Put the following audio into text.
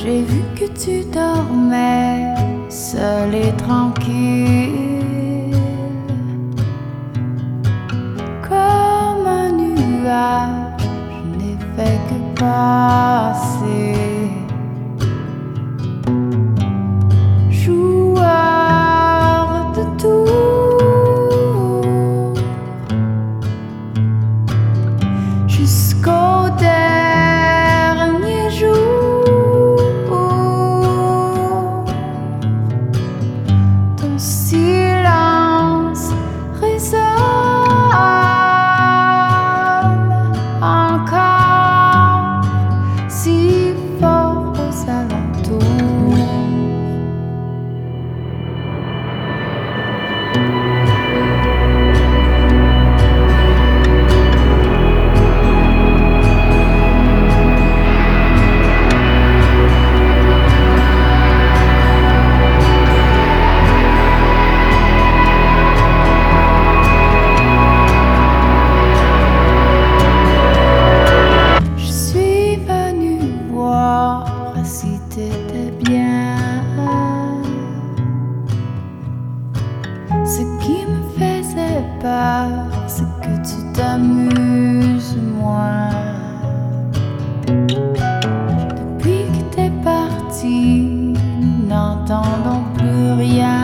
J'ai vu que tu dormais seul et tranquille, comme un nuage, je n'ai fait que passer. Joueur de tour jusqu'au dernier jour, ton silence résonne encore si fort aux alentours. Je suis venue voir si t'étais bien. Ce qui me faisait peur, c'est que tu t'amuses moins. Depuis que t'es parti, nous n'entendons plus rien.